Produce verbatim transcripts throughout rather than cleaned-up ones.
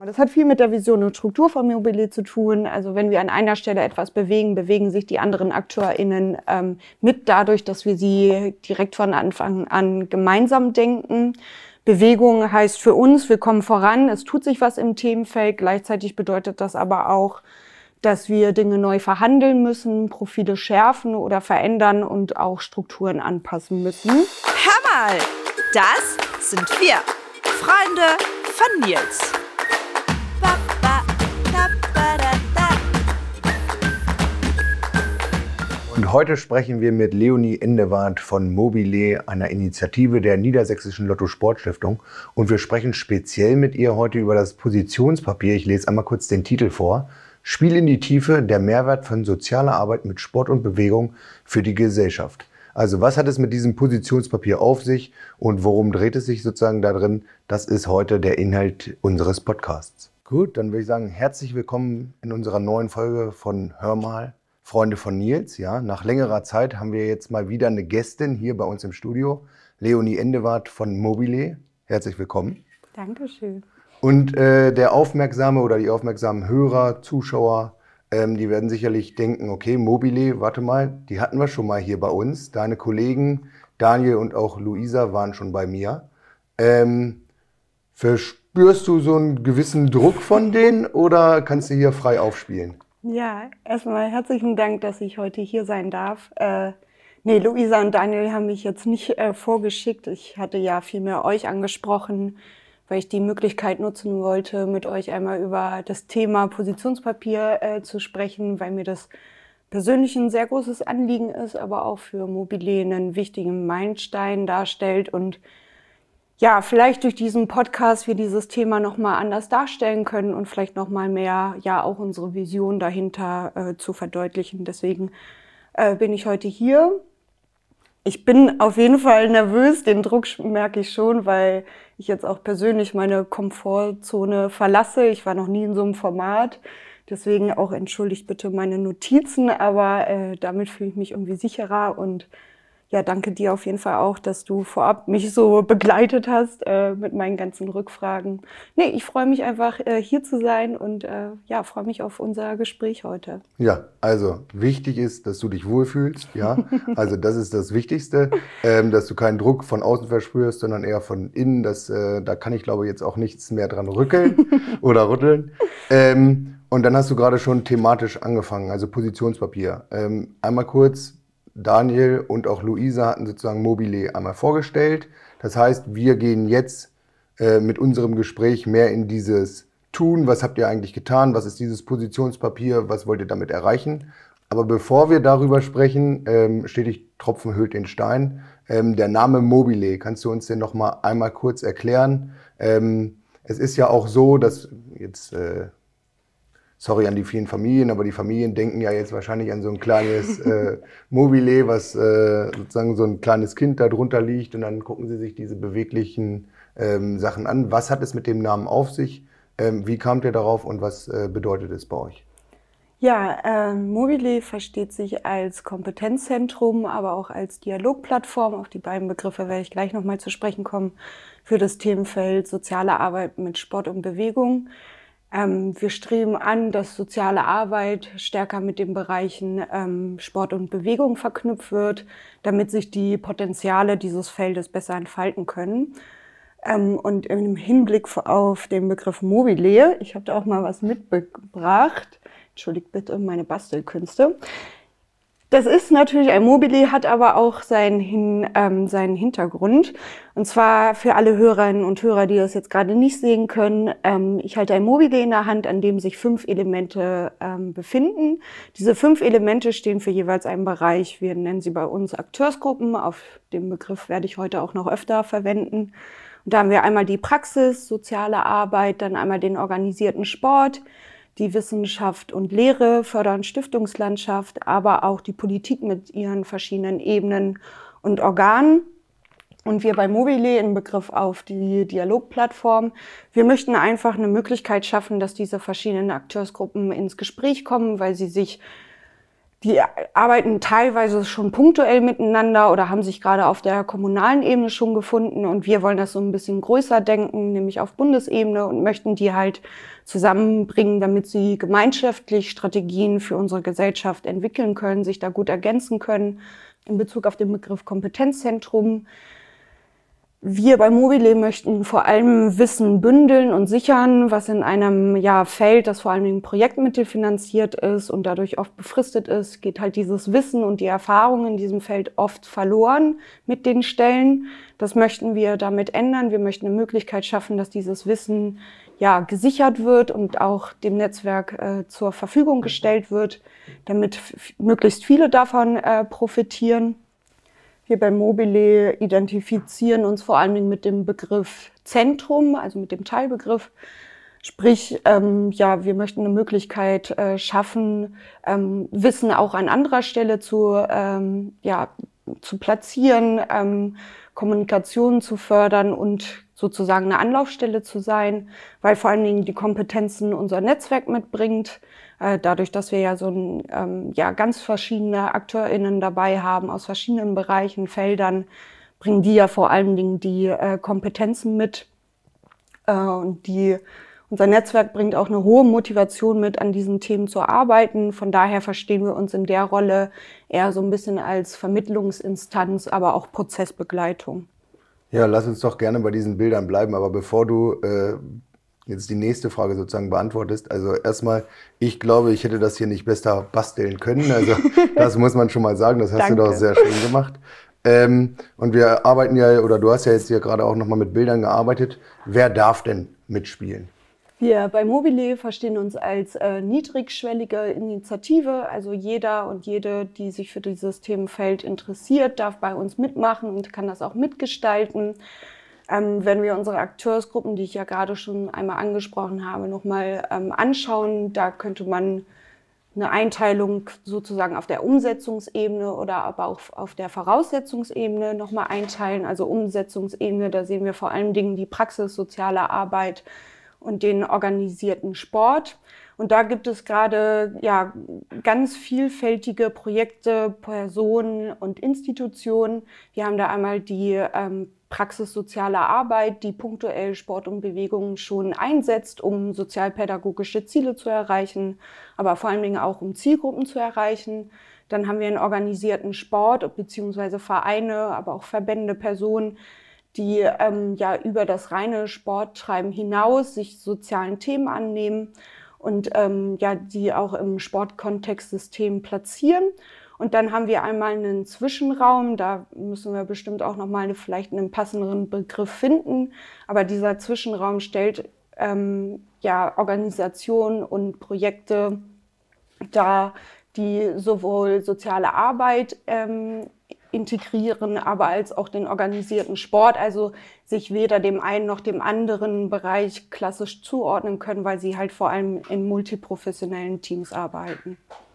Das hat viel mit der Vision und Struktur von Mobile zu tun. Also wenn wir an einer Stelle etwas bewegen, bewegen sich die anderen AkteurInnen ähm, mit dadurch, dass wir sie direkt von Anfang an gemeinsam denken. Bewegung heißt für uns, wir kommen voran, es tut sich was im Themenfeld. Gleichzeitig bedeutet das aber auch, dass wir Dinge neu verhandeln müssen, Profile schärfen oder verändern und auch Strukturen anpassen müssen. Hör mal, das sind wir, Freunde von Nils. Und heute sprechen wir mit Leonie Endewart von Mobile, einer Initiative der Niedersächsischen Lotto-Sport-Stiftung. Und wir sprechen speziell mit ihr heute über das Positionspapier. Ich lese einmal kurz den Titel vor. Spiel in die Tiefe, der Mehrwert von sozialer Arbeit mit Sport und Bewegung für die Gesellschaft. Also was hat es mit diesem Positionspapier auf sich und worum dreht es sich sozusagen da drin? Das ist heute der Inhalt unseres Podcasts. Gut, dann würde ich sagen, herzlich willkommen in unserer neuen Folge von Hör mal, Freunde von Nils. Ja, nach längerer Zeit haben wir jetzt mal wieder eine Gästin hier bei uns im Studio, Leonie Endewart von Mobile. Herzlich willkommen. Dankeschön. Und äh, der aufmerksame oder die aufmerksamen Hörer, Zuschauer, ähm, die werden sicherlich denken, okay, Mobile, warte mal, die hatten wir schon mal hier bei uns. Deine Kollegen Daniel und auch Luisa waren schon bei mir. Ähm, verspürst du so einen gewissen Druck von denen oder kannst du hier frei aufspielen? Ja, erstmal herzlichen Dank, dass ich heute hier sein darf. Äh, nee, Luisa und Daniel haben mich jetzt nicht äh, vorgeschickt. Ich hatte ja vielmehr euch angesprochen, weil ich die Möglichkeit nutzen wollte, mit euch einmal über das Thema Positionspapier äh, zu sprechen, weil mir das persönlich ein sehr großes Anliegen ist, aber auch für Mobile einen wichtigen Meilenstein darstellt und ja, vielleicht durch diesen Podcast wir dieses Thema nochmal anders darstellen können und vielleicht nochmal mehr, ja, auch unsere Vision dahinter äh, zu verdeutlichen. Deswegen äh, bin ich heute hier. Ich bin auf jeden Fall nervös, den Druck merke ich schon, weil ich jetzt auch persönlich meine Komfortzone verlasse. Ich war noch nie in so einem Format, deswegen auch entschuldigt bitte meine Notizen, aber äh, damit fühle ich mich irgendwie sicherer und ja, danke dir auf jeden Fall auch, dass du vorab mich so begleitet hast äh, mit meinen ganzen Rückfragen. Nee, ich freue mich einfach, äh, hier zu sein und äh, ja, freue mich auf unser Gespräch heute. Ja, also wichtig ist, dass du dich wohlfühlst, ja. Also das ist das Wichtigste, ähm, dass du keinen Druck von außen verspürst, sondern eher von innen. Das, äh, da kann ich, glaube ich, jetzt auch nichts mehr dran rückeln oder rütteln. Ähm, und dann hast du gerade schon thematisch angefangen, also Positionspapier. Ähm, einmal kurz. Daniel und auch Luisa hatten sozusagen Mobile einmal vorgestellt. Das heißt, wir gehen jetzt äh, mit unserem Gespräch mehr in dieses Tun. Was habt ihr eigentlich getan? Was ist dieses Positionspapier? Was wollt ihr damit erreichen? Aber bevor wir darüber sprechen, ähm, stetig Tropfen höhlt den Stein. Ähm, der Name Mobile, kannst du uns den noch mal einmal kurz erklären? Ähm, es ist ja auch so, dass jetzt... Äh, Sorry an die vielen Familien, aber die Familien denken ja jetzt wahrscheinlich an so ein kleines äh, Mobile, was äh, sozusagen so ein kleines Kind da drunter liegt und dann gucken sie sich diese beweglichen ähm, Sachen an. Was hat es mit dem Namen auf sich? Ähm, wie kamt ihr darauf und was äh, bedeutet es bei euch? Ja, äh, Mobile versteht sich als Kompetenzzentrum, aber auch als Dialogplattform. Auf die beiden Begriffe werde ich gleich nochmal zu sprechen kommen für das Themenfeld soziale Arbeit mit Sport und Bewegung. Ähm, wir streben an, dass soziale Arbeit stärker mit den Bereichen ähm, Sport und Bewegung verknüpft wird, damit sich die Potenziale dieses Feldes besser entfalten können. Ähm, und im Hinblick auf den Begriff Mobile, ich habe da auch mal was mitgebracht, entschuldigt bitte meine Bastelkünste. Das ist natürlich, ein Mobile hat aber auch seinen, Hin, ähm, seinen Hintergrund. Und zwar für alle Hörerinnen und Hörer, die das jetzt gerade nicht sehen können. Ähm, ich halte ein Mobile in der Hand, an dem sich fünf Elemente ähm, befinden. Diese fünf Elemente stehen für jeweils einen Bereich. Wir nennen sie bei uns Akteursgruppen. Auf den Begriff werde ich heute auch noch öfter verwenden. Und da haben wir einmal die Praxis, soziale Arbeit, dann einmal den organisierten Sport, die Wissenschaft und Lehre, fördern Stiftungslandschaft, aber auch die Politik mit ihren verschiedenen Ebenen und Organen. Und wir bei Mobile im Begriff auf die Dialogplattform, wir möchten einfach eine Möglichkeit schaffen, dass diese verschiedenen Akteursgruppen ins Gespräch kommen, weil sie sich Die arbeiten teilweise schon punktuell miteinander oder haben sich gerade auf der kommunalen Ebene schon gefunden. Und wir wollen das so ein bisschen größer denken, nämlich auf Bundesebene, und möchten die halt zusammenbringen, damit sie gemeinschaftlich Strategien für unsere Gesellschaft entwickeln können, sich da gut ergänzen können. In Bezug auf den Begriff Kompetenzzentrum: Wir bei Mobile möchten vor allem Wissen bündeln und sichern, was in einem ja, Feld, das vor allem projektmittelfinanziert ist und dadurch oft befristet ist, geht halt dieses Wissen und die Erfahrung in diesem Feld oft verloren mit den Stellen. Das möchten wir damit ändern. Wir möchten eine Möglichkeit schaffen, dass dieses Wissen ja, gesichert wird und auch dem Netzwerk äh, zur Verfügung gestellt wird, damit f- möglichst viele davon äh, profitieren. Wir bei Mobile identifizieren uns vor allen Dingen mit dem Begriff Zentrum, also mit dem Teilbegriff. Sprich, ähm, ja, wir möchten eine Möglichkeit äh, schaffen, ähm, Wissen auch an anderer Stelle zu, ähm, ja, zu platzieren, ähm, Kommunikation zu fördern und sozusagen eine Anlaufstelle zu sein, weil vor allen Dingen die Kompetenzen unser Netzwerk mitbringt. Dadurch, dass wir ja so ein, ähm, ja, ganz verschiedene AkteurInnen dabei haben aus verschiedenen Bereichen, Feldern, bringen die ja vor allen Dingen die äh, Kompetenzen mit. Äh, und die, unser Netzwerk bringt auch eine hohe Motivation mit, an diesen Themen zu arbeiten. Von daher verstehen wir uns in der Rolle eher so ein bisschen als Vermittlungsinstanz, aber auch Prozessbegleitung. Ja, lass uns doch gerne bei diesen Bildern bleiben. Aber bevor du äh jetzt die nächste Frage sozusagen beantwortest. Also erstmal, ich glaube, ich hätte das hier nicht besser basteln können. Also das muss man schon mal sagen, das hast du doch sehr schön gemacht. Ähm, und wir arbeiten ja, oder du hast ja jetzt hier gerade auch nochmal mit Bildern gearbeitet. Wer darf denn mitspielen? Wir bei Mobile verstehen uns als äh, niedrigschwellige Initiative. Also jeder und jede, die sich für dieses Themenfeld interessiert, darf bei uns mitmachen und kann das auch mitgestalten. Ähm, wenn wir unsere Akteursgruppen, die ich ja gerade schon einmal angesprochen habe, nochmal ähm, anschauen, da könnte man eine Einteilung sozusagen auf der Umsetzungsebene oder aber auch auf der Voraussetzungsebene nochmal einteilen. Also Umsetzungsebene, da sehen wir vor allen Dingen die Praxis, soziale Arbeit und den organisierten Sport. Und da gibt es gerade ja ganz vielfältige Projekte, Personen und Institutionen. Wir haben da einmal die ähm, Praxis soziale Arbeit, die punktuell Sport und Bewegung schon einsetzt, um sozialpädagogische Ziele zu erreichen, aber vor allen Dingen auch um Zielgruppen zu erreichen. Dann haben wir einen organisierten Sport bzw. Vereine, aber auch Verbände, Personen, die ähm, ja über das reine Sporttreiben hinaus sich sozialen Themen annehmen und ähm, ja die auch im Sportkontextsystem platzieren. Und dann haben wir einmal einen Zwischenraum, da müssen wir bestimmt auch nochmal eine, vielleicht einen passenderen Begriff finden. Aber dieser Zwischenraum stellt ähm, ja Organisationen und Projekte dar, die sowohl soziale Arbeit ähm, integrieren, aber als auch den organisierten Sport, also sich weder dem einen noch dem anderen Bereich klassisch zuordnen können, weil sie halt vor allem in multiprofessionellen Teams arbeiten.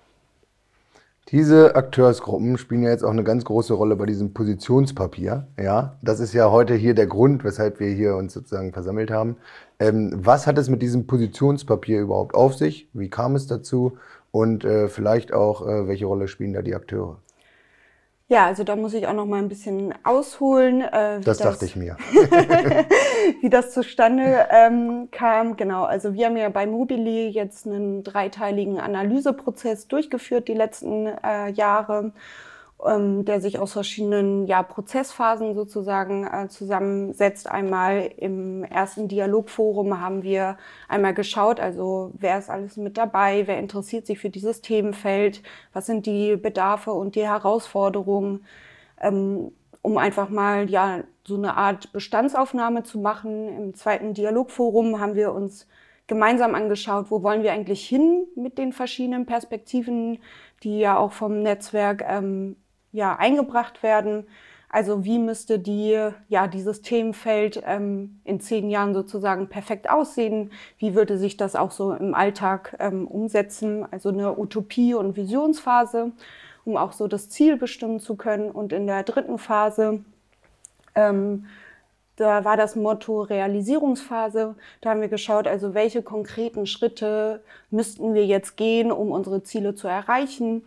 Diese Akteursgruppen spielen ja jetzt auch eine ganz große Rolle bei diesem Positionspapier. Ja, das ist ja heute hier der Grund, weshalb wir hier uns sozusagen versammelt haben. Ähm, was hat es mit diesem Positionspapier überhaupt auf sich? Wie kam es dazu? Und äh, vielleicht auch, äh, welche Rolle spielen da die Akteure? Ja, also da muss ich auch noch mal ein bisschen ausholen. Äh, das, das dachte ich mir. Wie das zustande ähm, kam. Genau, also wir haben ja bei Mobile jetzt einen dreiteiligen Analyseprozess durchgeführt die letzten äh, Jahre, ähm, der sich aus verschiedenen ja, Prozessphasen sozusagen äh, zusammensetzt. Einmal im ersten Dialogforum haben wir einmal geschaut, also wer ist alles mit dabei, wer interessiert sich für dieses Themenfeld, was sind die Bedarfe und die Herausforderungen, ähm, um einfach mal ja so eine Art Bestandsaufnahme zu machen. Im zweiten Dialogforum haben wir uns gemeinsam angeschaut, wo wollen wir eigentlich hin mit den verschiedenen Perspektiven, die ja auch vom Netzwerk ähm, ja, eingebracht werden. Also wie müsste die, ja, dieses Themenfeld ähm, in zehn Jahren sozusagen perfekt aussehen? Wie würde sich das auch so im Alltag ähm, umsetzen? Also eine Utopie- und Visionsphase, um auch so das Ziel bestimmen zu können. Und in der dritten Phase ähm, Da war das Motto Realisierungsphase. Da haben wir geschaut, also welche konkreten Schritte müssten wir jetzt gehen, um unsere Ziele zu erreichen.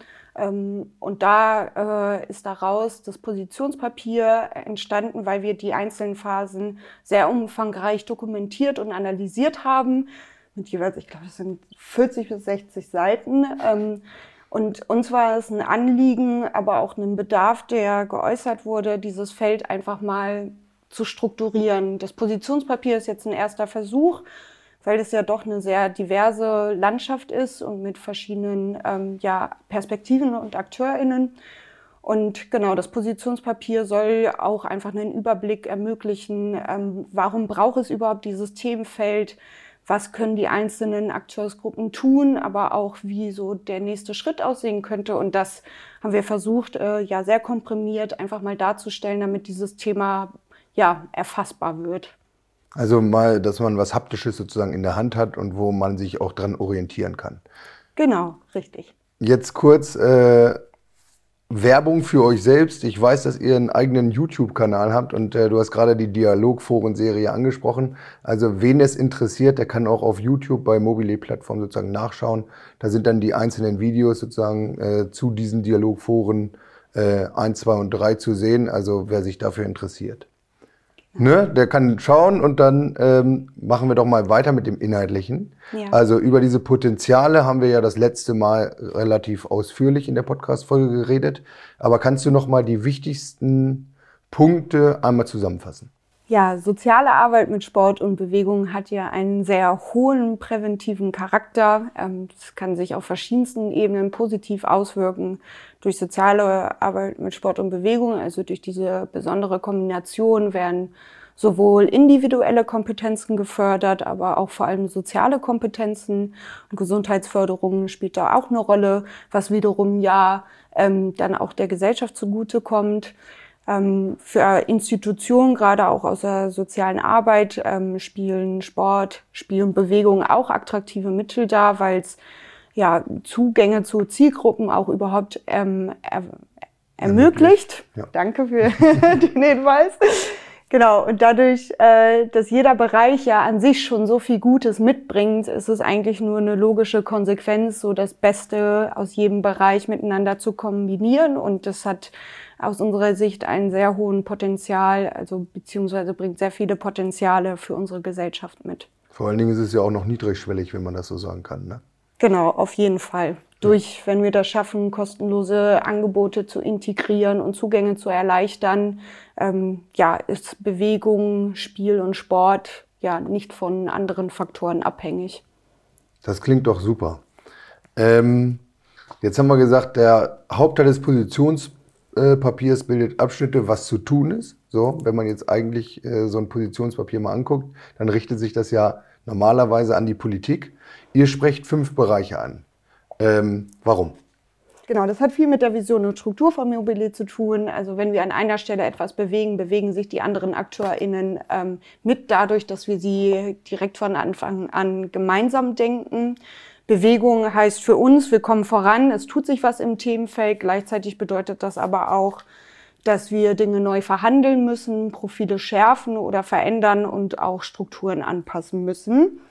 Und da äh, ist daraus das Positionspapier entstanden, weil wir die einzelnen Phasen sehr umfangreich dokumentiert und analysiert haben. Mit jeweils, ich glaube, es sind vierzig bis sechzig Seiten. Ähm, und uns war es ein Anliegen, aber auch ein Bedarf, der geäußert wurde, dieses Feld einfach mal zu strukturieren. Das Positionspapier ist jetzt ein erster Versuch, weil es ja doch eine sehr diverse Landschaft ist und mit verschiedenen ähm, ja, Perspektiven und AkteurInnen. Und genau, das Positionspapier soll auch einfach einen Überblick ermöglichen, ähm, warum braucht es überhaupt dieses Themenfeld, was können die einzelnen Akteursgruppen tun, aber auch wie so der nächste Schritt aussehen könnte. Und das haben wir versucht, äh, ja sehr komprimiert einfach mal darzustellen, damit dieses Thema ja erfassbar wird. Also mal, dass man was Haptisches sozusagen in der Hand hat und wo man sich auch dran orientieren kann. Genau, richtig. Jetzt kurz äh, Werbung für euch selbst. Ich weiß, dass ihr einen eigenen YouTube-Kanal habt und äh, du hast gerade die Dialogforen-Serie angesprochen. Also wen es interessiert, der kann auch auf YouTube bei Mobile-Plattform sozusagen nachschauen. Da sind dann die einzelnen Videos sozusagen äh, zu diesen Dialogforen äh, eins, zwei und drei zu sehen. Also wer sich dafür interessiert. Ne, der kann schauen und dann ähm, machen wir doch mal weiter mit dem Inhaltlichen. Ja. Also über diese Potenziale haben wir ja das letzte Mal relativ ausführlich in der Podcast-Folge geredet. Aber kannst du noch mal die wichtigsten Punkte einmal zusammenfassen? Ja, soziale Arbeit mit Sport und Bewegung hat ja einen sehr hohen präventiven Charakter. Es kann sich auf verschiedensten Ebenen positiv auswirken. Durch soziale Arbeit mit Sport und Bewegung, also durch diese besondere Kombination, werden sowohl individuelle Kompetenzen gefördert, aber auch vor allem soziale Kompetenzen. Und Gesundheitsförderung spielt da auch eine Rolle, was wiederum ja ähm, dann auch der Gesellschaft zugutekommt. Ähm, für Institutionen, gerade auch aus der sozialen Arbeit, ähm, spielen Sport, Spiel und Bewegung auch attraktive Mittel dar, weil es ja Zugänge zu Zielgruppen auch überhaupt ähm, er, ermöglicht. Ja. Danke für den Hinweis. Genau, und dadurch, äh, dass jeder Bereich ja an sich schon so viel Gutes mitbringt, ist es eigentlich nur eine logische Konsequenz, so das Beste aus jedem Bereich miteinander zu kombinieren. Und das hat aus unserer Sicht einen sehr hohen Potenzial, also beziehungsweise bringt sehr viele Potenziale für unsere Gesellschaft mit. Vor allen Dingen ist es ja auch noch niedrigschwellig, wenn man das so sagen kann, ne? Genau, auf jeden Fall. Durch, wenn wir das schaffen, kostenlose Angebote zu integrieren und Zugänge zu erleichtern, ähm, ja, ist Bewegung, Spiel und Sport ja nicht von anderen Faktoren abhängig. Das klingt doch super. Ähm, jetzt haben wir gesagt, der Hauptteil des Positionspapiers bildet Abschnitte, was zu tun ist. So, wenn man jetzt eigentlich äh, so ein Positionspapier mal anguckt, dann richtet sich das ja normalerweise an die Politik. Ihr sprecht fünf Bereiche an. Ähm, warum? Genau, das hat viel mit der Vision und Struktur von Mobile zu tun. Also wenn wir an einer Stelle etwas bewegen, bewegen sich die anderen AkteurInnen ähm, mit dadurch, dass wir sie direkt von Anfang an gemeinsam denken. Bewegung heißt für uns, wir kommen voran, es tut sich was im Themenfeld. Gleichzeitig bedeutet das aber auch, dass wir Dinge neu verhandeln müssen, Profile schärfen oder verändern und auch Strukturen anpassen müssen.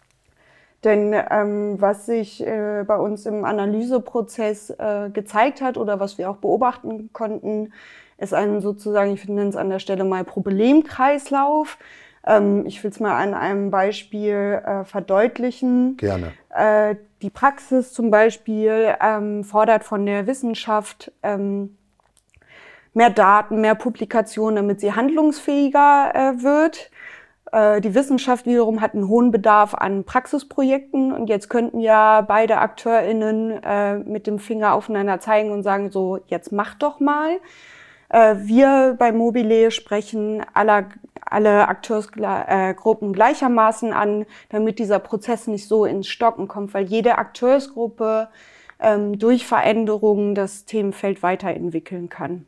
Denn ähm, was sich äh, bei uns im Analyseprozess äh, gezeigt hat oder was wir auch beobachten konnten, ist ein sozusagen, ich nenne es an der Stelle mal Problemkreislauf. Ähm, ich will es mal an einem Beispiel äh, verdeutlichen. Gerne. Äh, die Praxis zum Beispiel ähm, fordert von der Wissenschaft ähm, mehr Daten, mehr Publikationen, damit sie handlungsfähiger äh, wird. Die Wissenschaft wiederum hat einen hohen Bedarf an Praxisprojekten und jetzt könnten ja beide AkteurInnen äh, mit dem Finger aufeinander zeigen und sagen so, jetzt mach doch mal. Äh, wir bei Mobile sprechen aller, alle Akteursgruppen äh, gleichermaßen an, damit dieser Prozess nicht so ins Stocken kommt, weil jede Akteursgruppe ähm, durch Veränderungen das Themenfeld weiterentwickeln kann.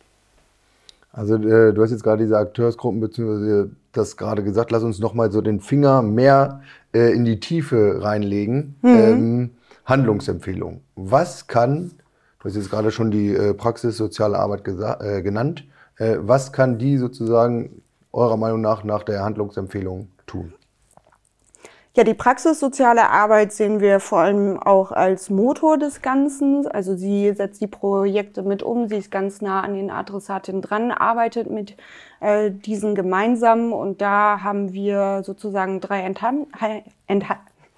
Also äh, du hast jetzt gerade diese Akteursgruppen beziehungsweise das gerade gesagt, lass uns nochmal so den Finger mehr äh, in die Tiefe reinlegen. Mhm. Ähm, Handlungsempfehlung. Was kann, du hast jetzt gerade schon die äh, Praxis soziale Arbeit gesa- äh, genannt, äh, was kann die sozusagen eurer Meinung nach nach der Handlungsempfehlung tun? Ja, die praxissoziale Arbeit sehen wir vor allem auch als Motor des Ganzen. Also sie setzt die Projekte mit um, sie ist ganz nah an den Adressaten dran, arbeitet mit äh, diesen gemeinsam und da haben wir sozusagen drei, Entha- Entha-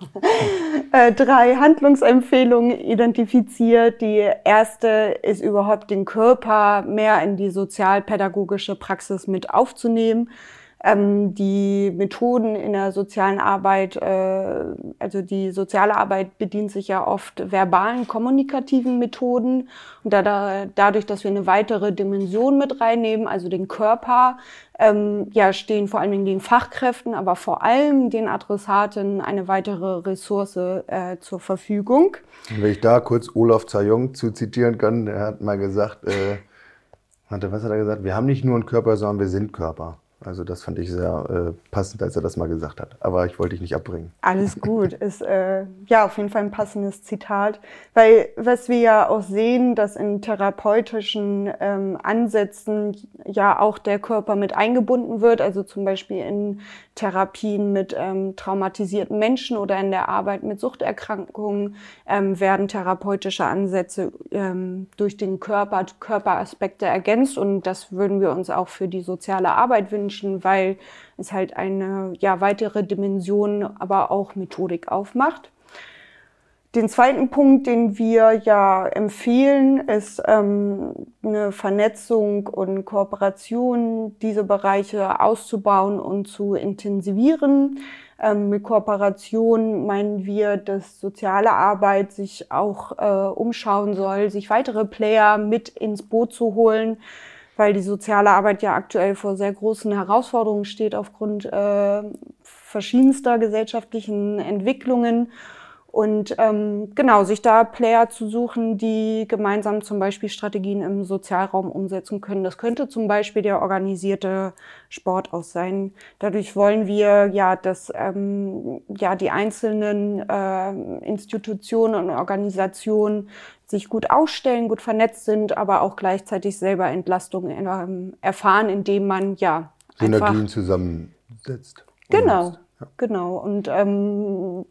äh, drei Handlungsempfehlungen identifiziert. Die erste ist überhaupt den Körper mehr in die sozialpädagogische Praxis mit aufzunehmen. Ähm, die Methoden in der sozialen Arbeit, äh, also die soziale Arbeit bedient sich ja oft verbalen, kommunikativen Methoden. Und da, da, dadurch, dass wir eine weitere Dimension mit reinnehmen, also den Körper, ähm, ja, stehen vor allen Dingen den Fachkräften, aber vor allem den Adressaten eine weitere Ressource äh, zur Verfügung. Und wenn ich da kurz Olaf Zajong zu zitieren kann, der hat mal gesagt, äh, hatte, was hat er gesagt? Wir haben nicht nur einen Körper, sondern wir sind Körper. Also das fand ich sehr äh, passend, als er das mal gesagt hat. Aber ich wollte dich nicht abbringen. Alles gut, ist äh, ja auf jeden Fall ein passendes Zitat. Weil was wir ja auch sehen, dass in therapeutischen ähm, Ansätzen ja auch der Körper mit eingebunden wird. Also zum Beispiel in Therapien mit ähm, traumatisierten Menschen oder in der Arbeit mit Suchterkrankungen ähm, werden therapeutische Ansätze ähm, durch den Körper, Körperaspekte ergänzt. Und das würden wir uns auch für die soziale Arbeit wünschen, weil es halt eine ja, weitere Dimension, aber auch Methodik aufmacht. Den zweiten Punkt, den wir ja empfehlen, ist ähm, eine Vernetzung und Kooperation, diese Bereiche auszubauen und zu intensivieren. Ähm, mit Kooperation meinen wir, dass soziale Arbeit sich auch äh, umschauen soll, sich weitere Player mit ins Boot zu holen, weil die soziale Arbeit ja aktuell vor sehr großen Herausforderungen steht aufgrund äh, verschiedenster gesellschaftlichen Entwicklungen. Und ähm, genau, sich da Player zu suchen, die gemeinsam zum Beispiel Strategien im Sozialraum umsetzen können. Das könnte zum Beispiel der organisierte Sport auch sein. Dadurch wollen wir ja, dass ähm, ja die einzelnen äh, Institutionen und Organisationen sich gut ausstellen, gut vernetzt sind, aber auch gleichzeitig selber Entlastung ähm, erfahren, indem man ja Synergien zusammensetzt. Genau. Genau. Und ähm,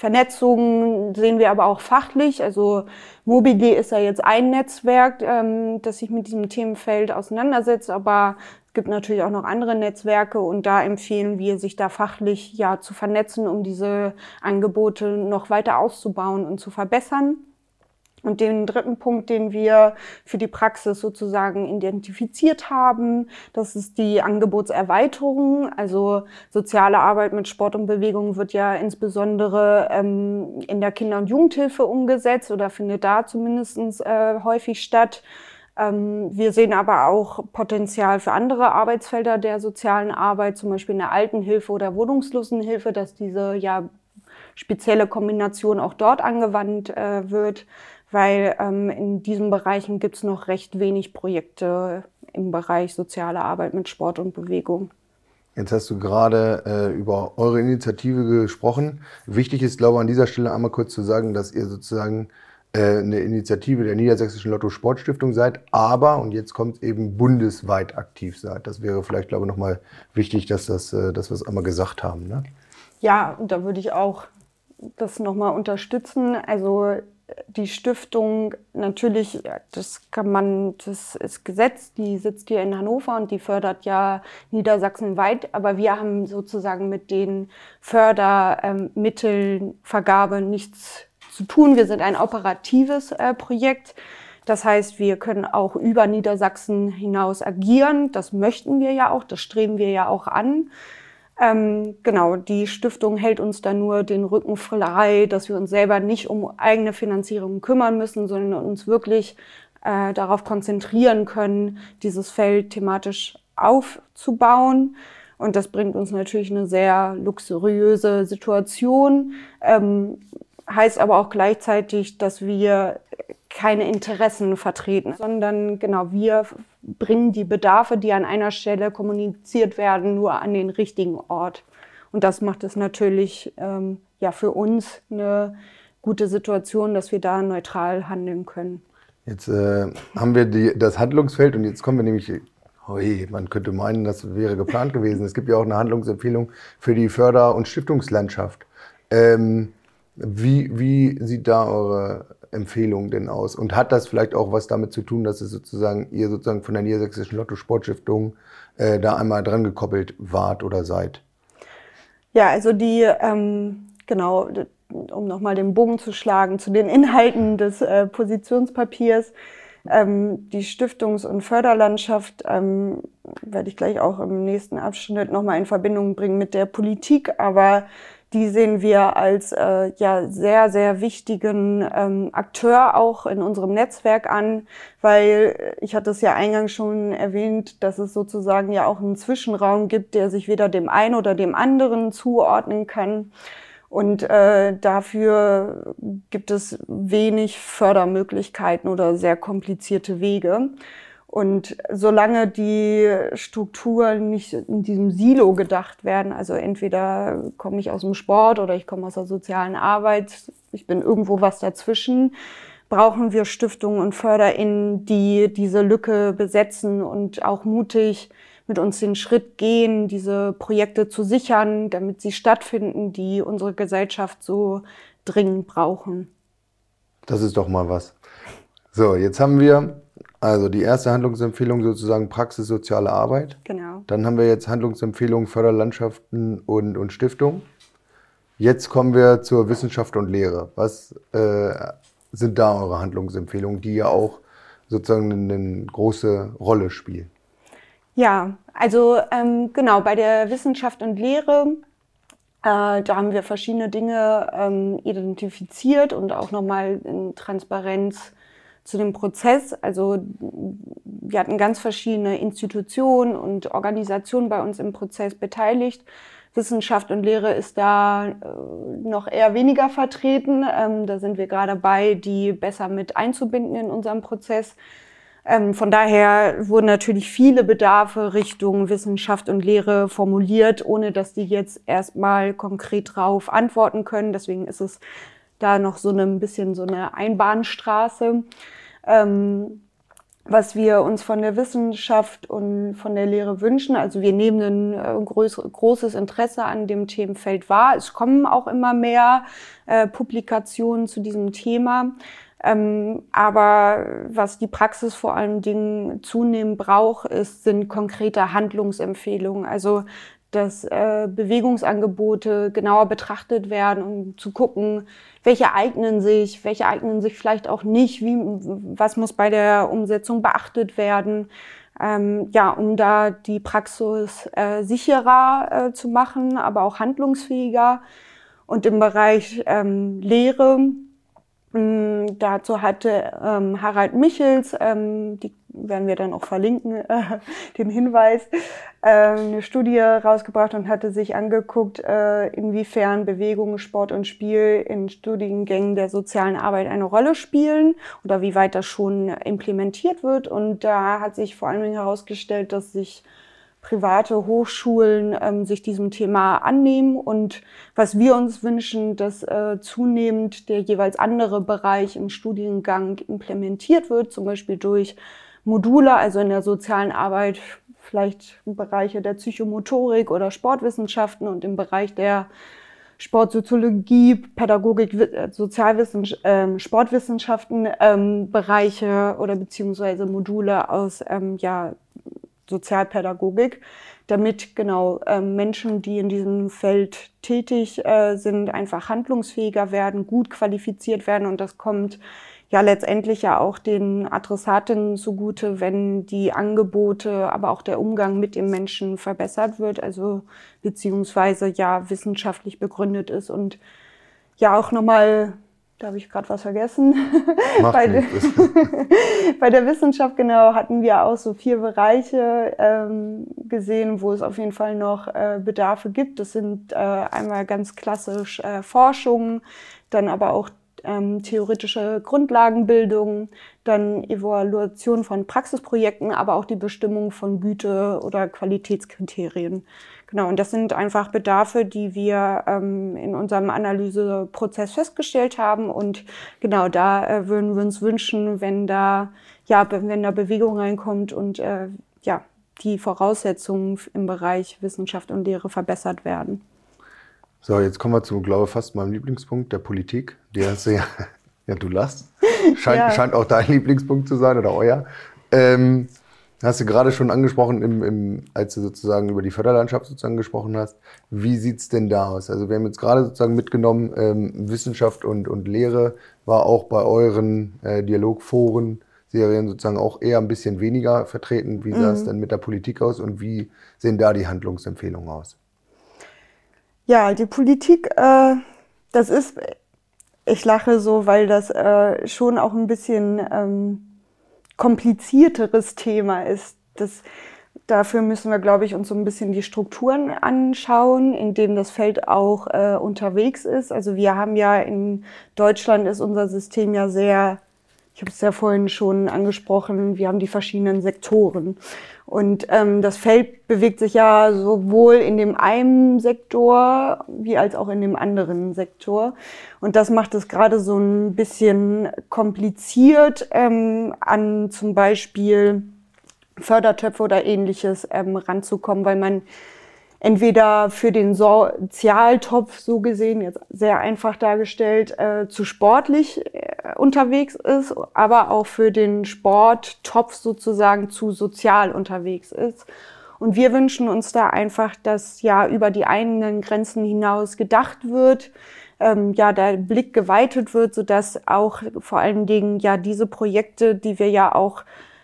Vernetzung sehen wir aber auch fachlich. Also Mobile ist ja jetzt ein Netzwerk, ähm, das sich mit diesem Themenfeld auseinandersetzt, aber es gibt natürlich auch noch andere Netzwerke und da empfehlen wir, sich da fachlich ja zu vernetzen, um diese Angebote noch weiter auszubauen und zu verbessern. Und den dritten Punkt, den wir für die Praxis sozusagen identifiziert haben, das ist die Angebotserweiterung. Also soziale Arbeit mit Sport und Bewegung wird ja insbesondere ähm, in der Kinder- und Jugendhilfe umgesetzt oder findet da zumindest äh, häufig statt. Ähm, wir sehen aber auch Potenzial für andere Arbeitsfelder der sozialen Arbeit, zum Beispiel in der Altenhilfe oder Wohnungslosenhilfe, dass diese ja spezielle Kombination auch dort angewandt äh, wird. Weil ähm, in diesen Bereichen gibt es noch recht wenig Projekte im Bereich soziale Arbeit mit Sport und Bewegung. Jetzt hast du gerade äh, über eure Initiative gesprochen. Wichtig ist, glaube ich, an dieser Stelle einmal kurz zu sagen, dass ihr sozusagen äh, eine Initiative der Niedersächsischen Lotto-Sport-Stiftung seid, aber, und jetzt kommt eben bundesweit aktiv seid. Das wäre vielleicht, glaube ich, nochmal wichtig, dass, das, äh, dass wir es einmal gesagt haben. Ne? Ja, und da würde ich auch das nochmal unterstützen. Also die Stiftung, natürlich, das kann man, das ist Gesetz, die sitzt hier in Hannover und die fördert ja niedersachsenweit, aber wir haben sozusagen mit den Fördermitteln, Vergabe nichts zu tun. Wir sind ein operatives äh, Projekt. Das heißt, wir können auch über Niedersachsen hinaus agieren. Das möchten wir ja auch, das streben wir ja auch an. Ähm, genau, die Stiftung hält uns da nur den Rücken frei, dass wir uns selber nicht um eigene Finanzierung kümmern müssen, sondern uns wirklich äh, darauf konzentrieren können, dieses Feld thematisch aufzubauen. Und das bringt uns natürlich eine sehr luxuriöse Situation, ähm, heißt aber auch gleichzeitig, dass wir keine Interessen vertreten, sondern genau, wir bringen die Bedarfe, die an einer Stelle kommuniziert werden, nur an den richtigen Ort. Und das macht es natürlich ähm, ja, für uns eine gute Situation, dass wir da neutral handeln können. Jetzt äh, haben wir die, das Handlungsfeld und jetzt kommen wir nämlich Ui, man könnte meinen, das wäre geplant gewesen. Es gibt ja auch eine Handlungsempfehlung für die Förder- und Stiftungslandschaft. Ähm, wie, wie sieht da eure Empfehlung denn aus? Und hat das vielleicht auch was damit zu tun, dass es sozusagen ihr sozusagen von der Niedersächsischen Lotto-Sportstiftung äh, da einmal dran gekoppelt wart oder seid? Ja, also die, ähm, genau, um nochmal den Bogen zu schlagen zu den Inhalten des äh, Positionspapiers. Ähm, die Stiftungs- und Förderlandschaft ähm, werde ich gleich auch im nächsten Abschnitt nochmal in Verbindung bringen mit der Politik, aber die sehen wir als äh, ja sehr, sehr wichtigen ähm, Akteur auch in unserem Netzwerk an, weil ich hatte es ja eingangs schon erwähnt, dass es sozusagen ja auch einen Zwischenraum gibt, der sich weder dem einen oder dem anderen zuordnen kann. Und äh, dafür gibt es wenig Fördermöglichkeiten oder sehr komplizierte Wege. Und solange die Strukturen nicht in diesem Silo gedacht werden, also entweder komme ich aus dem Sport oder ich komme aus der sozialen Arbeit, ich bin irgendwo was dazwischen, brauchen wir Stiftungen und FörderInnen, die diese Lücke besetzen und auch mutig mit uns den Schritt gehen, diese Projekte zu sichern, damit sie stattfinden, die unsere Gesellschaft so dringend brauchen. Das ist doch mal was. So, jetzt haben wir also die erste Handlungsempfehlung sozusagen Praxis soziale Arbeit. Genau. Dann haben wir jetzt Handlungsempfehlungen Förderlandschaften und, und Stiftung. Jetzt kommen wir zur Wissenschaft und Lehre. Was äh, sind da eure Handlungsempfehlungen, die ja auch sozusagen eine große Rolle spielen? Ja, also ähm, genau, bei der Wissenschaft und Lehre, äh, da haben wir verschiedene Dinge ähm, identifiziert und auch nochmal in Transparenz zu dem Prozess. Also wir hatten ganz verschiedene Institutionen und Organisationen bei uns im Prozess beteiligt. Wissenschaft und Lehre ist da äh, noch eher weniger vertreten. Ähm, da sind wir gerade dabei, die besser mit einzubinden in unserem Prozess. Ähm, von daher wurden natürlich viele Bedarfe Richtung Wissenschaft und Lehre formuliert, ohne dass die jetzt erstmal konkret drauf antworten können. Deswegen ist es da noch so ein bisschen so eine Einbahnstraße. Ähm, was wir uns von der Wissenschaft und von der Lehre wünschen. Also wir nehmen ein äh, groß, großes Interesse an dem Themenfeld wahr. Es kommen auch immer mehr äh, Publikationen zu diesem Thema. Ähm, aber was die Praxis vor allen Dingen zunehmend braucht, ist, sind konkrete Handlungsempfehlungen. Also dass äh, Bewegungsangebote genauer betrachtet werden, um zu gucken, welche eignen sich, welche eignen sich vielleicht auch nicht, wie, was muss bei der Umsetzung beachtet werden, ähm, ja, um da die Praxis äh, sicherer äh, zu machen, aber auch handlungsfähiger. Und im Bereich ähm, Lehre, mh, dazu hatte ähm, Harald Michels, ähm, die werden wir dann auch verlinken, äh, den Hinweis, äh, eine Studie rausgebracht und hatte sich angeguckt, äh, inwiefern Bewegung, Sport und Spiel in Studiengängen der sozialen Arbeit eine Rolle spielen oder wie weit das schon implementiert wird. Und da hat sich vor allen Dingen herausgestellt, dass sich private Hochschulen ähm, sich diesem Thema annehmen und was wir uns wünschen, dass äh, zunehmend der jeweils andere Bereich im Studiengang implementiert wird, zum Beispiel durch Module, also in der sozialen Arbeit vielleicht Bereiche der Psychomotorik oder Sportwissenschaften und im Bereich der Sportsoziologie, Pädagogik, Sozialwissenschaften, äh, Sportwissenschaften ähm, Bereiche oder beziehungsweise Module aus ähm, ja, Sozialpädagogik, damit genau äh, Menschen, die in diesem Feld tätig äh, sind, einfach handlungsfähiger werden, gut qualifiziert werden und das kommt ja letztendlich ja auch den Adressatinnen zugute, wenn die Angebote, aber auch der Umgang mit dem Menschen verbessert wird, also beziehungsweise ja wissenschaftlich begründet ist und ja auch nochmal, da habe ich gerade was vergessen, bei, de bei der Wissenschaft genau hatten wir auch so vier Bereiche ähm, gesehen, wo es auf jeden Fall noch äh, Bedarfe gibt. Das sind äh, einmal ganz klassisch äh, Forschung, dann aber auch Ähm, theoretische Grundlagenbildung, dann Evaluation von Praxisprojekten, aber auch die Bestimmung von Güte- oder Qualitätskriterien. Genau, und das sind einfach Bedarfe, die wir ähm, in unserem Analyseprozess festgestellt haben. Und genau da äh, würden wir uns wünschen, wenn da ja, wenn da Bewegung reinkommt und äh, ja, die Voraussetzungen im Bereich Wissenschaft und Lehre verbessert werden. So, jetzt kommen wir zu, glaube ich, fast meinem Lieblingspunkt, der Politik. Die hast du ja, ja, du lachst. Scheint, ja. scheint auch dein Lieblingspunkt zu sein oder euer. Ähm, hast du gerade schon angesprochen, im, im, als du sozusagen über die Förderlandschaft sozusagen gesprochen hast. Wie sieht's denn da aus? Also wir haben jetzt gerade sozusagen mitgenommen, ähm, Wissenschaft und, und Lehre war auch bei euren äh, Dialogforen, Serien sozusagen auch eher ein bisschen weniger vertreten. Wie sah es mhm. denn mit der Politik aus und wie sehen da die Handlungsempfehlungen aus? Ja, die Politik, äh, das ist, ich lache so, weil das äh, schon auch ein bisschen ähm, komplizierteres Thema ist. Das, dafür müssen wir, glaube ich, uns so ein bisschen die Strukturen anschauen, in denen das Feld auch äh, unterwegs ist. Also wir haben ja in Deutschland ist unser System ja sehr, ich habe es ja vorhin schon angesprochen, wir haben die verschiedenen Sektoren. Und ähm, das Feld bewegt sich ja sowohl in dem einen Sektor wie als auch in dem anderen Sektor. Und das macht es gerade so ein bisschen kompliziert, ähm, an zum Beispiel Fördertöpfe oder Ähnliches ähm, ranzukommen, weil man entweder für den Sozialtopf, so gesehen, jetzt sehr einfach dargestellt, äh, zu sportlich äh, unterwegs ist, aber auch für den Sporttopf sozusagen zu sozial unterwegs ist. Und wir wünschen uns da einfach, dass ja über die eigenen Grenzen hinaus gedacht wird, ähm, ja der Blick geweitet wird, sodass auch vor allen Dingen ja diese Projekte, die wir ja auch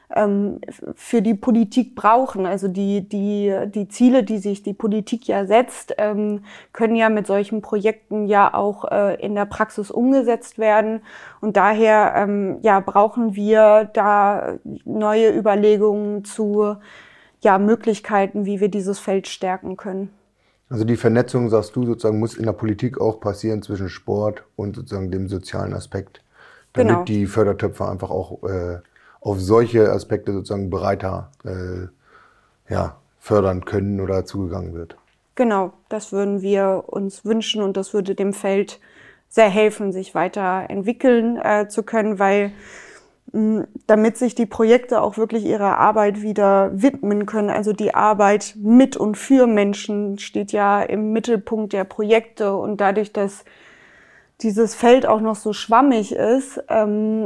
für die Politik brauchen. Also die, die, die Ziele, die sich die Politik ja setzt, ähm, können ja mit solchen Projekten ja auch äh, in der Praxis umgesetzt werden. Und daher ähm, ja, brauchen wir da neue Überlegungen zu ja, Möglichkeiten, wie wir dieses Feld stärken können. Also die Vernetzung, sagst du, sozusagen muss in der Politik auch passieren zwischen Sport und sozusagen dem sozialen Aspekt, damit genau. die Fördertöpfe einfach auch äh, auf solche Aspekte sozusagen breiter äh, ja, fördern können oder zugegangen wird. Genau, das würden wir uns wünschen und das würde dem Feld sehr helfen, sich weiterentwickeln äh, zu können, weil mh, damit sich die Projekte auch wirklich ihrer Arbeit wieder widmen können, also die Arbeit mit und für Menschen steht ja im Mittelpunkt der Projekte und dadurch, dass dieses Feld auch noch so schwammig ist, ähm,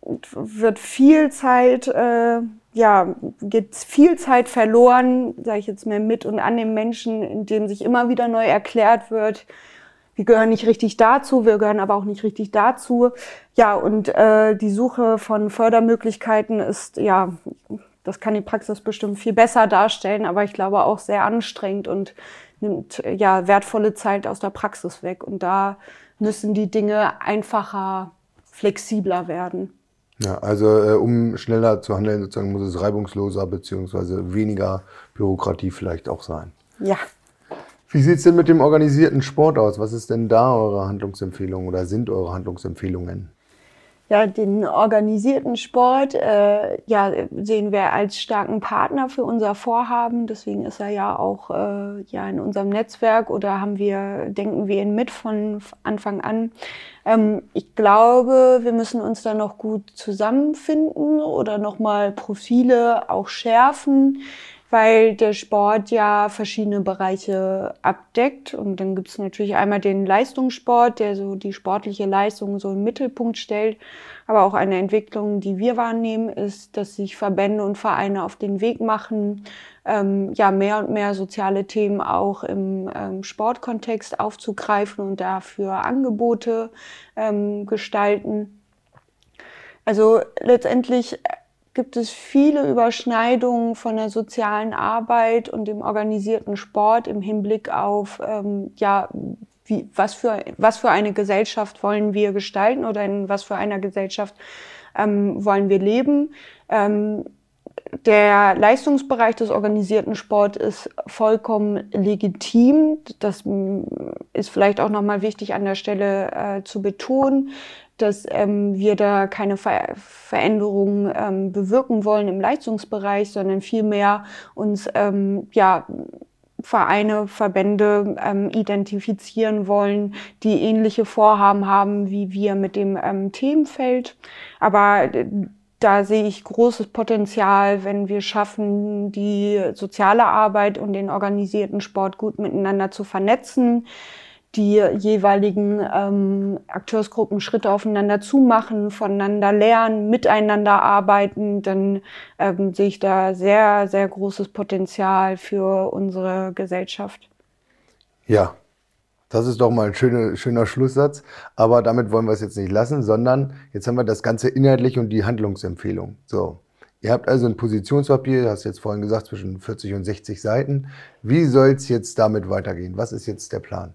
wird viel Zeit, äh, ja, geht viel Zeit verloren, sage ich jetzt mal, mit und an den Menschen, indem sich immer wieder neu erklärt wird, wir gehören nicht richtig dazu, wir gehören aber auch nicht richtig dazu. Ja, und äh, die Suche von Fördermöglichkeiten ist, ja, das kann die Praxis bestimmt viel besser darstellen, aber ich glaube auch sehr anstrengend und nimmt ja wertvolle Zeit aus der Praxis weg. Und da müssen die Dinge einfacher, flexibler werden. Ja, also äh, um schneller zu handeln, sozusagen muss es reibungsloser bzw. weniger Bürokratie vielleicht auch sein. Ja. Wie sieht es denn mit dem organisierten Sport aus? Was ist denn da eure Handlungsempfehlung oder sind eure Handlungsempfehlungen? Ja, den organisierten Sport äh, ja, sehen wir als starken Partner für unser Vorhaben. Deswegen ist er ja auch äh, ja, in unserem Netzwerk oder haben wir, denken wir ihn mit von Anfang an. Ähm, ich glaube, wir müssen uns da noch gut zusammenfinden oder nochmal Profile auch schärfen, weil der Sport ja verschiedene Bereiche abdeckt. Und dann gibt es natürlich einmal den Leistungssport, der so die sportliche Leistung so im Mittelpunkt stellt. Aber auch eine Entwicklung, die wir wahrnehmen, ist, dass sich Verbände und Vereine auf den Weg machen, ähm, ja mehr und mehr soziale Themen auch im ähm, Sportkontext aufzugreifen und dafür Angebote ähm, gestalten. Also letztendlich gibt es viele Überschneidungen von der sozialen Arbeit und dem organisierten Sport im Hinblick auf, ähm, ja, wie, was für, was für eine Gesellschaft wollen wir gestalten oder in was für einer Gesellschaft ähm, wollen wir leben. Ähm, der Leistungsbereich des organisierten Sports ist vollkommen legitim. Das ist vielleicht auch nochmal wichtig an der Stelle äh, zu betonen, dass ähm, wir da keine Ver Veränderungen ähm, bewirken wollen im Leistungsbereich, sondern vielmehr uns ähm, ja, Vereine, Verbände ähm, identifizieren wollen, die ähnliche Vorhaben haben wie wir mit dem ähm, Themenfeld. Aber da sehe ich großes Potenzial, wenn wir schaffen, die soziale Arbeit und den organisierten Sport gut miteinander zu vernetzen, die jeweiligen ähm, Akteursgruppen Schritte aufeinander zumachen, voneinander lernen, miteinander arbeiten, dann ähm, sehe ich da sehr, sehr großes Potenzial für unsere Gesellschaft. Ja, das ist doch mal ein schöner, schöner Schlusssatz. Aber damit wollen wir es jetzt nicht lassen, sondern jetzt haben wir das Ganze inhaltlich und die Handlungsempfehlung. So, ihr habt also ein Positionspapier, du hast jetzt vorhin gesagt, zwischen vierzig und sechzig Seiten. Wie soll es jetzt damit weitergehen? Was ist jetzt der Plan?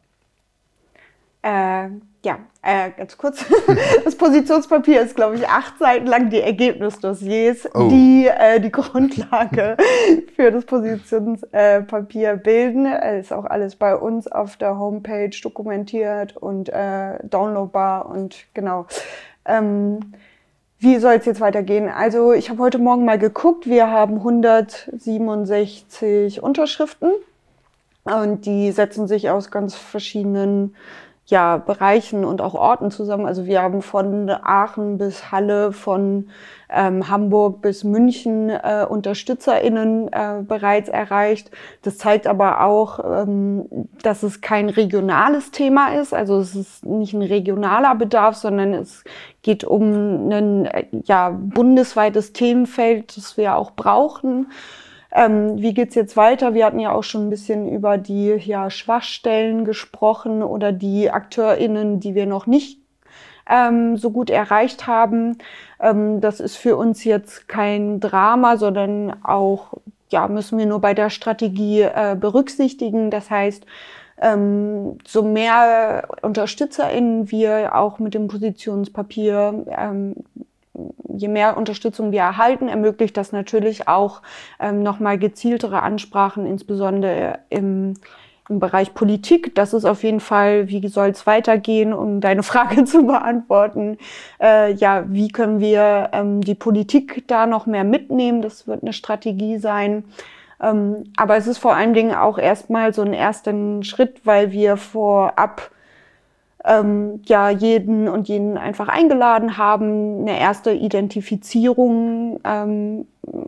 Äh, ja, äh, ganz kurz. Das Positionspapier ist, glaube ich, acht Seiten lang, die Ergebnisdossiers, Oh. die äh, die Grundlage für das Positionspapier bilden. Äh, ist auch alles bei uns auf der Homepage dokumentiert und äh, downloadbar und genau. Ähm, Wie soll es jetzt weitergehen? Also ich habe heute Morgen mal geguckt, wir haben hundertsiebenundsechzig Unterschriften und die setzen sich aus ganz verschiedenen ja, Bereichen und auch Orten zusammen. Also wir haben von Aachen bis Halle, von ähm, Hamburg bis München äh, UnterstützerInnen äh, bereits erreicht. Das zeigt aber auch, ähm, dass es kein regionales Thema ist. Also es ist nicht ein regionaler Bedarf, sondern es geht um ein ja, bundesweites Themenfeld, das wir auch brauchen. Ähm, wie geht's jetzt weiter? Wir hatten ja auch schon ein bisschen über die ja, Schwachstellen gesprochen oder die AkteurInnen, die wir noch nicht ähm, so gut erreicht haben. Ähm, das ist für uns jetzt kein Drama, sondern auch, ja, müssen wir nur bei der Strategie äh, berücksichtigen. Das heißt, ähm, so mehr UnterstützerInnen wir auch mit dem Positionspapier ähm, je mehr Unterstützung wir erhalten, ermöglicht das natürlich auch ähm, nochmal gezieltere Ansprachen, insbesondere im, im Bereich Politik. Das ist auf jeden Fall, wie soll es weitergehen, um deine Frage zu beantworten. Äh, ja, wie können wir ähm, die Politik da noch mehr mitnehmen? Das wird eine Strategie sein. Ähm, aber es ist vor allen Dingen auch erstmal so ein erster Schritt, weil wir vorab Ähm, ja, jeden und jeden einfach eingeladen haben, eine erste Identifizierung ähm,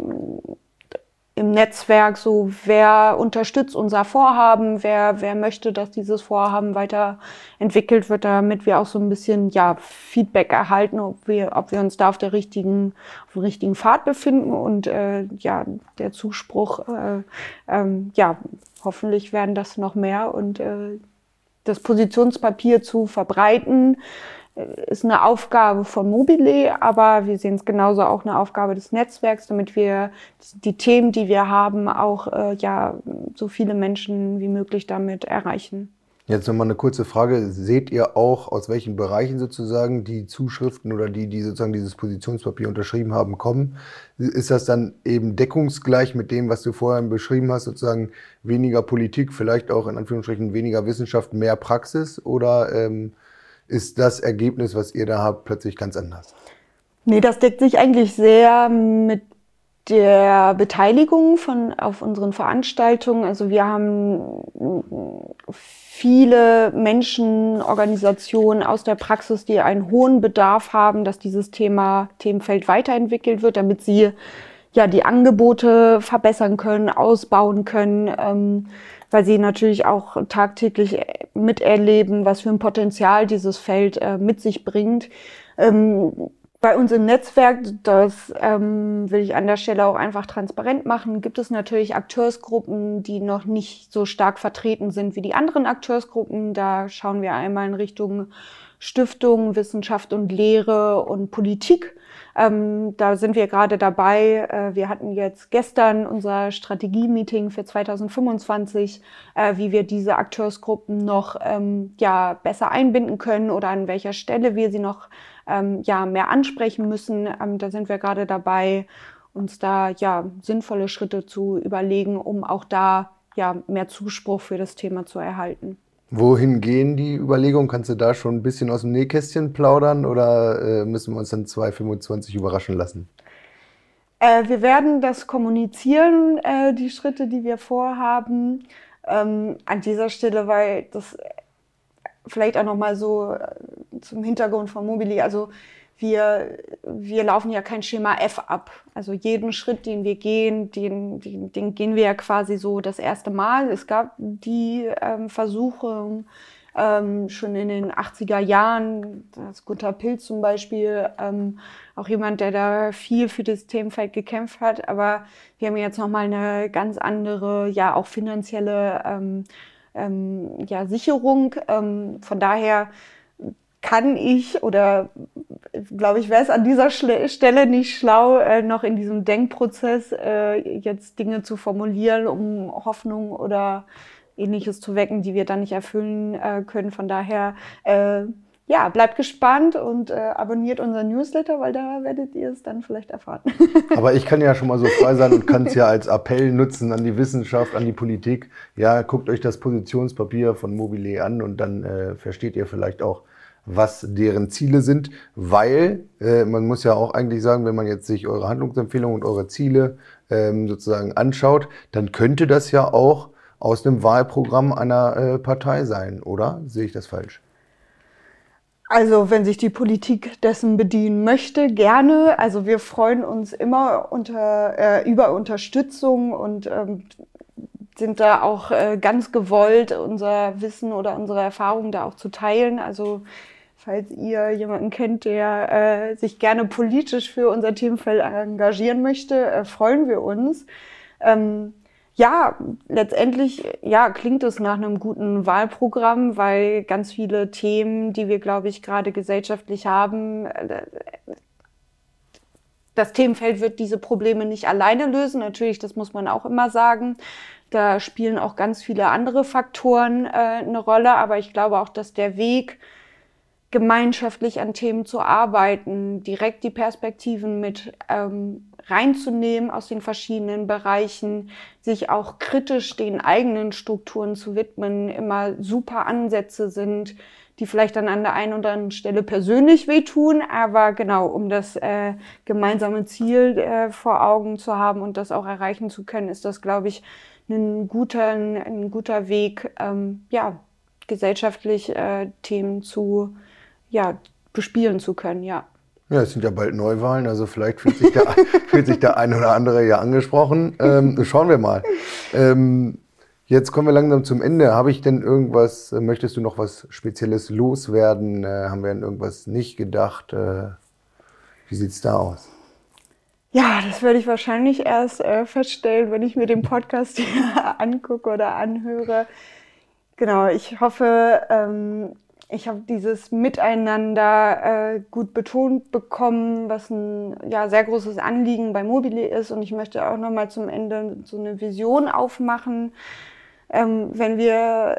im Netzwerk, so wer unterstützt unser Vorhaben, wer wer möchte, dass dieses Vorhaben weiterentwickelt wird, damit wir auch so ein bisschen ja Feedback erhalten, ob wir ob wir uns da auf der richtigen auf dem richtigen Pfad befinden und äh, ja der Zuspruch äh, ähm, ja hoffentlich werden das noch mehr und äh, das Positionspapier zu verbreiten, ist eine Aufgabe von Mobile, aber wir sehen es genauso auch eine Aufgabe des Netzwerks, damit wir die Themen, die wir haben, auch äh, ja so viele Menschen wie möglich damit erreichen. Jetzt nochmal eine kurze Frage. Seht ihr auch, aus welchen Bereichen sozusagen die Zuschriften oder die, die sozusagen dieses Positionspapier unterschrieben haben, kommen? Ist das dann eben deckungsgleich mit dem, was du vorher beschrieben hast, sozusagen weniger Politik, vielleicht auch in Anführungsstrichen weniger Wissenschaft, mehr Praxis? Oder ähm, ist das Ergebnis, was ihr da habt, plötzlich ganz anders? Nee, das deckt sich eigentlich sehr mit der Beteiligung von auf unseren Veranstaltungen. Also wir haben viele Menschen, Organisationen aus der Praxis, die einen hohen Bedarf haben, dass dieses Thema Themenfeld weiterentwickelt wird, damit sie ja die Angebote verbessern können, ausbauen können, ähm, weil sie natürlich auch tagtäglich miterleben, was für ein Potenzial dieses Feld äh, mit sich bringt. Ähm, Bei uns im Netzwerk, das ähm, will ich an der Stelle auch einfach transparent machen, gibt es natürlich Akteursgruppen, die noch nicht so stark vertreten sind wie die anderen Akteursgruppen. Da schauen wir einmal in Richtung Stiftung, Wissenschaft und Lehre und Politik. Ähm, da sind wir gerade dabei. Äh, wir hatten jetzt gestern unser Strategie-Meeting für zweitausendfünfundzwanzig, äh, wie wir diese Akteursgruppen noch ähm, ja, besser einbinden können oder an welcher Stelle wir sie noch ähm, ja, mehr ansprechen müssen. Ähm, da sind wir gerade dabei, uns da ja, sinnvolle Schritte zu überlegen, um auch da ja, mehr Zuspruch für das Thema zu erhalten. Wohin gehen die Überlegungen? Kannst du da schon ein bisschen aus dem Nähkästchen plaudern oder äh, müssen wir uns dann zweitausendfünfundzwanzig überraschen lassen? Äh, wir werden das kommunizieren, äh, die Schritte, die wir vorhaben. Ähm, an dieser Stelle, weil das vielleicht auch nochmal so zum Hintergrund von Mobili. Also wir, wir laufen ja kein Schema F ab. Also jeden Schritt, den wir gehen, den, den, den gehen wir ja quasi so das erste Mal. Es gab die ähm, Versuche ähm, schon in den achtziger Jahren, das Gunter Pilz zum Beispiel, ähm, auch jemand, der da viel für das Themenfeld gekämpft hat. Aber wir haben jetzt nochmal eine ganz andere, ja auch finanzielle ähm, ähm, ja, Sicherung. Ähm, von daher kann ich oder glaube ich, wäre es an dieser Stelle nicht schlau, äh, noch in diesem Denkprozess äh, jetzt Dinge zu formulieren, um Hoffnung oder Ähnliches zu wecken, die wir dann nicht erfüllen äh, können. Von daher, äh, ja, bleibt gespannt und äh, abonniert unseren Newsletter, weil da werdet ihr es dann vielleicht erfahren. Aber ich kann ja schon mal so frei sein und kann es ja als Appell nutzen an die Wissenschaft, an die Politik. Ja, guckt euch das Positionspapier von Mobili an und dann äh, versteht ihr vielleicht auch, was deren Ziele sind, weil äh, man muss ja auch eigentlich sagen, wenn man jetzt sich eure Handlungsempfehlungen und eure Ziele ähm, sozusagen anschaut, dann könnte das ja auch aus einem Wahlprogramm einer äh, Partei sein, oder? Sehe ich das falsch? Also wenn sich die Politik dessen bedienen möchte, gerne. Also wir freuen uns immer unter, äh, über Unterstützung und ähm, sind da auch äh, ganz gewollt, unser Wissen oder unsere Erfahrungen da auch zu teilen. Also falls ihr jemanden kennt, der äh, sich gerne politisch für unser Themenfeld engagieren möchte, äh, freuen wir uns. Ähm, ja, letztendlich ja, klingt es nach einem guten Wahlprogramm, weil ganz viele Themen, die wir, glaube ich, gerade gesellschaftlich haben, äh, das Themenfeld wird diese Probleme nicht alleine lösen. Natürlich, das muss man auch immer sagen. Da spielen auch ganz viele andere Faktoren äh, eine Rolle. Aber ich glaube auch, dass der Weg, gemeinschaftlich an Themen zu arbeiten, direkt die Perspektiven mit ähm, reinzunehmen aus den verschiedenen Bereichen, sich auch kritisch den eigenen Strukturen zu widmen, immer super Ansätze sind, die vielleicht dann an der einen oder anderen Stelle persönlich wehtun, aber genau, um das äh, gemeinsame Ziel äh, vor Augen zu haben und das auch erreichen zu können, ist das, glaube ich, ein guter, ein, ein guter Weg, ähm, ja, gesellschaftlich äh, Themen zu ja, bespielen zu können, ja. Ja, es sind ja bald Neuwahlen, also vielleicht fühlt sich der, fühlt sich der ein oder andere ja angesprochen. Ähm, schauen wir mal. Ähm, jetzt kommen wir langsam zum Ende. Habe ich denn irgendwas, möchtest du noch was Spezielles loswerden? Äh, haben wir an irgendwas nicht gedacht? Äh, wie sieht's da aus? Ja, das werde ich wahrscheinlich erst äh, feststellen, wenn ich mir den Podcast hier angucke oder anhöre. Genau, ich hoffe, ähm, ich habe dieses Miteinander äh, gut betont bekommen, was ein ja, sehr großes Anliegen bei Mobili ist. Und ich möchte auch nochmal zum Ende so eine Vision aufmachen. Ähm, wenn wir,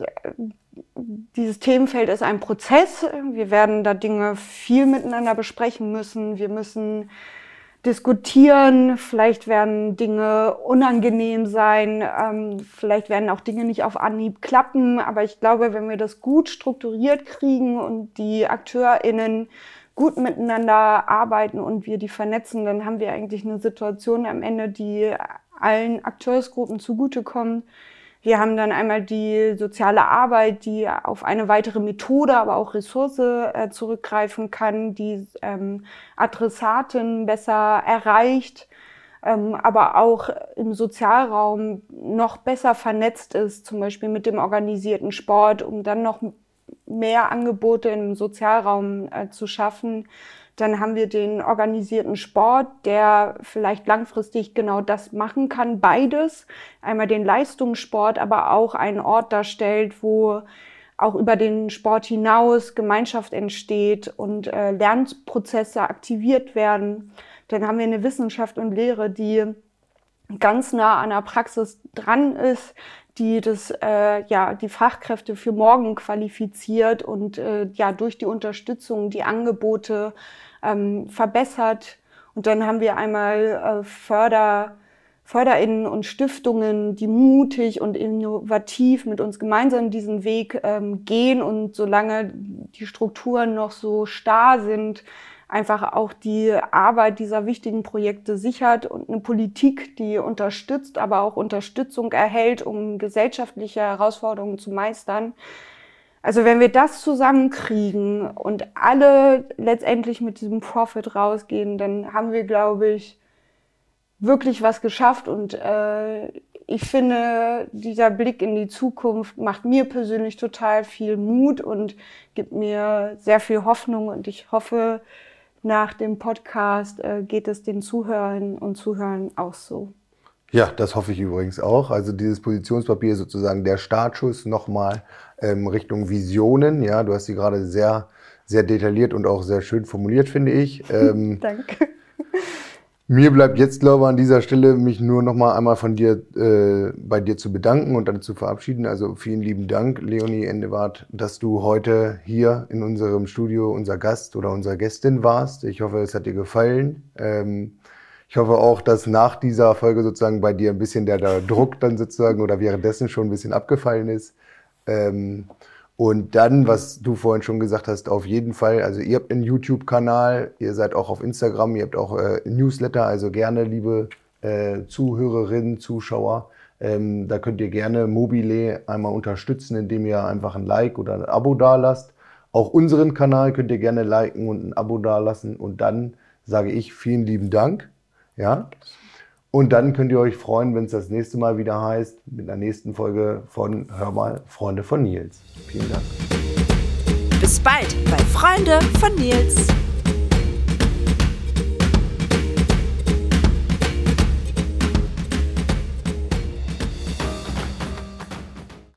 dieses Themenfeld ist ein Prozess. Wir werden da Dinge viel miteinander besprechen müssen. Wir müssen diskutieren, vielleicht werden Dinge unangenehm sein, ähm, vielleicht werden auch Dinge nicht auf Anhieb klappen, aber ich glaube, wenn wir das gut strukturiert kriegen und die AkteurInnen gut miteinander arbeiten und wir die vernetzen, dann haben wir eigentlich eine Situation am Ende, die allen Akteursgruppen zugutekommt. Wir haben dann einmal die soziale Arbeit, die auf eine weitere Methode, aber auch Ressource äh, zurückgreifen kann, die ähm, Adressaten besser erreicht, ähm, aber auch im Sozialraum noch besser vernetzt ist, zum Beispiel mit dem organisierten Sport, um dann noch mehr Angebote im Sozialraum äh, zu schaffen. Dann haben wir den organisierten Sport, der vielleicht langfristig genau das machen kann, beides. Einmal den Leistungssport, aber auch einen Ort darstellt, wo auch über den Sport hinaus Gemeinschaft entsteht und äh, Lernprozesse aktiviert werden. Dann haben wir eine Wissenschaft und Lehre, die ganz nah an der Praxis dran ist, die das äh, ja die Fachkräfte für morgen qualifiziert und äh, ja durch die Unterstützung die Angebote ähm, verbessert. Und dann haben wir einmal äh, Förder FörderInnen und Stiftungen, die mutig und innovativ mit uns gemeinsam diesen Weg ähm, gehen und solange die Strukturen noch so starr sind, einfach auch die Arbeit dieser wichtigen Projekte sichert und eine Politik, die unterstützt, aber auch Unterstützung erhält, um gesellschaftliche Herausforderungen zu meistern. Also wenn wir das zusammenkriegen und alle letztendlich mit diesem Profit rausgehen, dann haben wir, glaube ich, wirklich was geschafft. Und äh, ich finde, dieser Blick in die Zukunft macht mir persönlich total viel Mut und gibt mir sehr viel Hoffnung. Und ich hoffe, nach dem Podcast äh, geht es den Zuhörern und Zuhörern auch so. Ja, das hoffe ich übrigens auch. Also dieses Positionspapier ist sozusagen der Startschuss nochmal ähm, Richtung Visionen. Ja, du hast sie gerade sehr, sehr detailliert und auch sehr schön formuliert, finde ich. Ähm, Danke. Mir bleibt jetzt, glaube ich, an dieser Stelle mich nur noch mal einmal von dir, äh, bei dir zu bedanken und dann zu verabschieden. Also vielen lieben Dank, Leonie Endewart, dass du heute hier in unserem Studio unser Gast oder unsere Gästin warst. Ich hoffe, es hat dir gefallen. Ähm, ich hoffe auch, dass nach dieser Folge sozusagen bei dir ein bisschen der, der Druck dann sozusagen oder währenddessen schon ein bisschen abgefallen ist. Ähm, Und dann, was du vorhin schon gesagt hast, auf jeden Fall, also ihr habt einen YouTube-Kanal, ihr seid auch auf Instagram, ihr habt auch äh, Newsletter, also gerne, liebe äh, Zuhörerinnen, Zuschauer, ähm, da könnt ihr gerne Mobile einmal unterstützen, indem ihr einfach ein Like oder ein Abo dalasst. Auch unseren Kanal könnt ihr gerne liken und ein Abo dalassen und dann sage ich vielen lieben Dank. Ja. Und dann könnt ihr euch freuen, wenn es das nächste Mal wieder heißt, mit der nächsten Folge von Hör mal, Freunde von Nils. Vielen Dank. Bis bald bei Freunde von Nils.